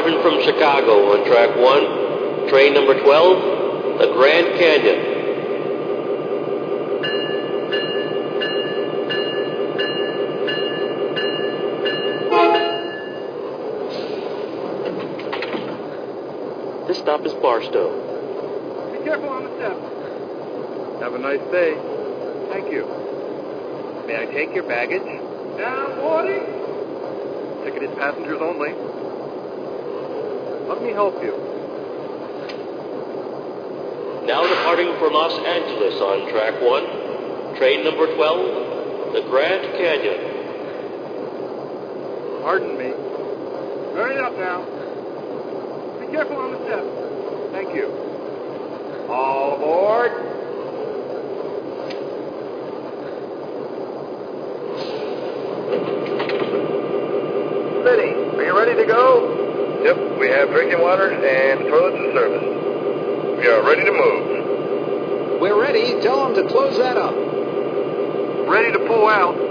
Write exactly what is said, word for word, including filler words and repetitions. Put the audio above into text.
arriving from Chicago on track one, train number twelve, the Grand Canyon. This stop is Barstow. Be careful on the steps. Have a nice day. Thank you. May I take your baggage? Down, boarding. Ticketed passengers only. Let me help you. Now departing for Los Angeles on track one, train number twelve, the Grand Canyon. Pardon me. Hurry up now. Be careful on the steps. Thank you. All aboard. City, are you ready to go? Yep, we have drinking water and toilets in service. We are ready to move. We're ready. Tell them to close that up. Ready to pull out.